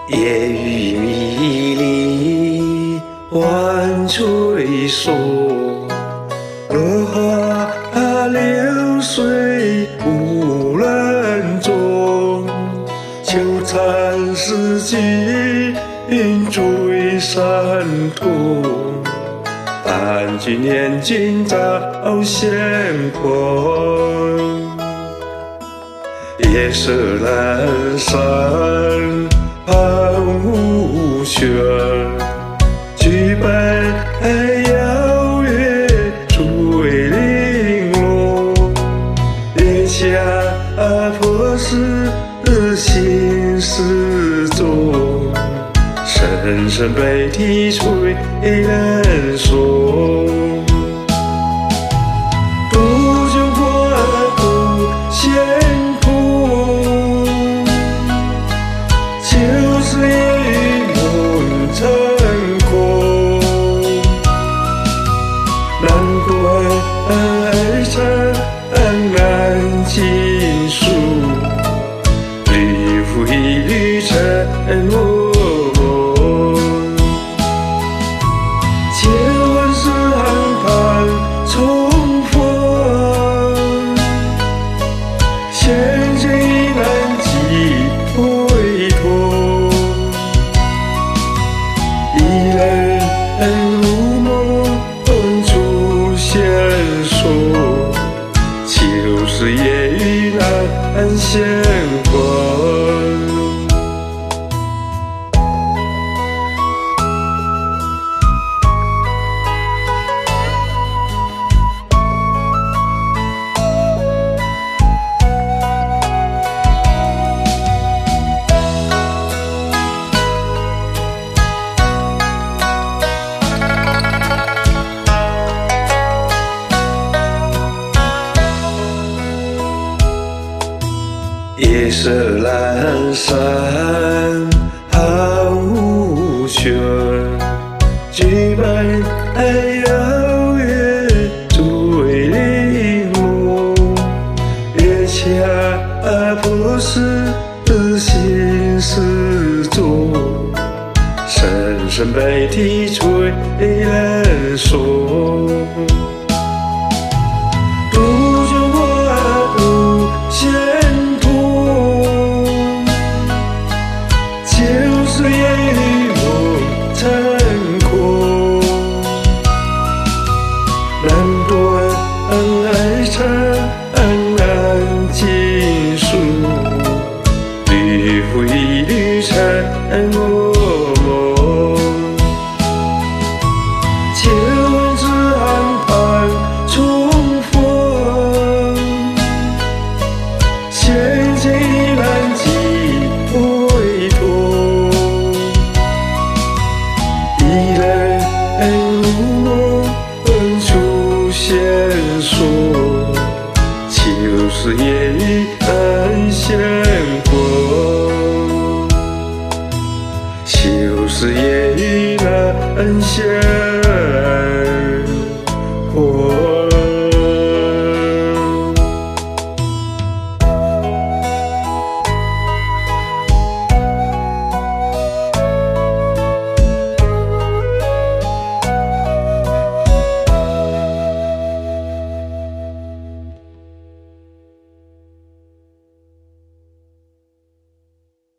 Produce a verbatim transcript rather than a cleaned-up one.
夜雨迷离，晚吹锁，落花流水无人踪。秋残四季，云追山途。但君年今早闲空。夜色阑珊，旁无悬，举杯邀月醉玲珑。月下颇是心事重，声声悲啼催人松。杜鹃花不闲空，秋思夜雨梦成空。难怪儿臣难尽数，旅复一缕沉默。如梦出现说，秋是夜雨难闲观。夜色阑珊，旁无悬，举杯邀月醉玲珑。月下颇是心事重，声声悲啼催人松。杜鹃花不闲空，秋是夜雨梦成空。难断儿臣难尽数，旅复一缕沉默。千万次岸畔重逢，仙境已难寄回头。一人如梦出现说，秋是夜雨难闲观。秋是夜雨难闲。